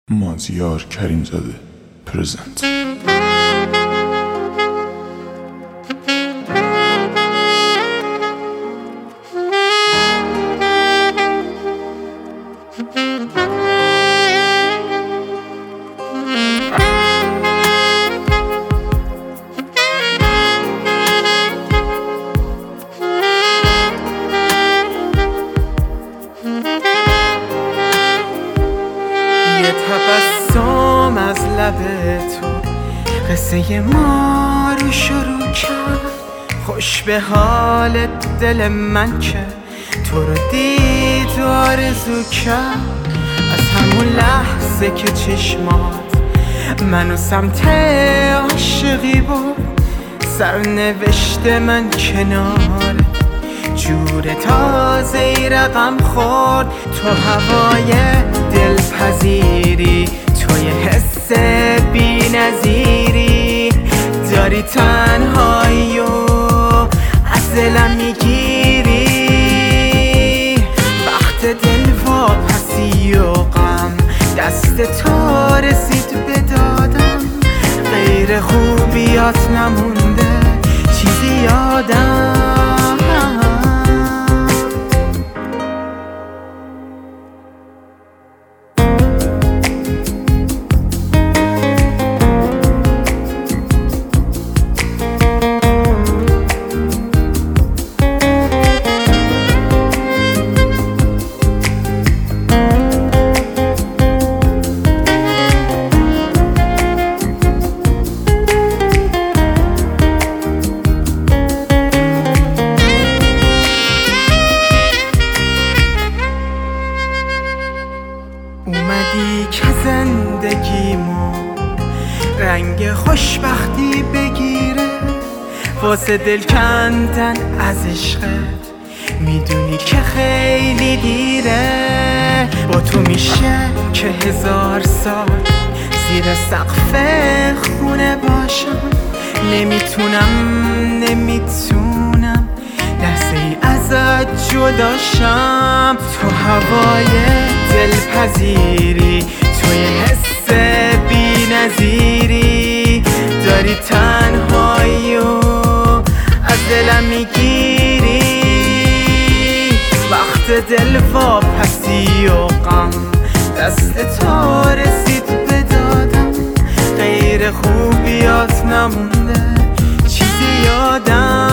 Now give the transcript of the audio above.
مازیار کریمزاده پرزنت. تبسم از لب تو قصه ما رو شروع کرد. خوش به حال دل من که تو رو دید و آرزو کرد. از همون لحظه که چشمات منو سمت عاشقی بود، سرنوشت من کنار جور تازه ای رقم خورد. تو هوای دلپذیری، توی حس بی نظیری، داری تنهایی و از دلم میگیری. وقت دل واپسی و غم دست تو رسید به دادم. غیر خوبیات نمونده چیزی یادم. اومدی که زندگیمو رنگ خوشبختی بگیره، واسه دل کندن از عشقت میدونی که خیلی دیره. با تو میشه که 1000 سال زیر سقف خونه باشم. نمیتونم لحظه ای ازت جداشم. تو هوای دلپذیری، توی حس بی نظیری، داری تنهایی و از دلم میگیری. وقت دل واپسی و غم دست تو رسید به دادم. غیر خوبیات نمونده چیزی یادم.